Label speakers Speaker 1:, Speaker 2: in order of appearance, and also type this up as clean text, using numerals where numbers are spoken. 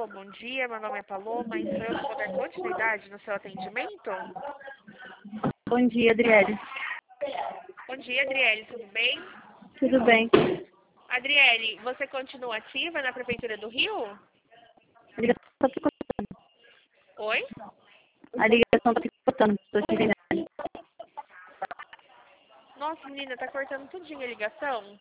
Speaker 1: Alô, bom dia, meu nome é Paloma e sou eu que vou dar continuidade no seu atendimento?
Speaker 2: Bom dia, Adriele.
Speaker 1: Bom dia, Adriele, tudo bem?
Speaker 2: Tudo bem?
Speaker 1: Adriele, você continua ativa na Prefeitura do Rio?
Speaker 2: A ligação está picotando.
Speaker 1: Oi?
Speaker 2: A ligação está picotando. Estou te ligando.
Speaker 1: Nossa, menina, tá cortando tudinho a ligação.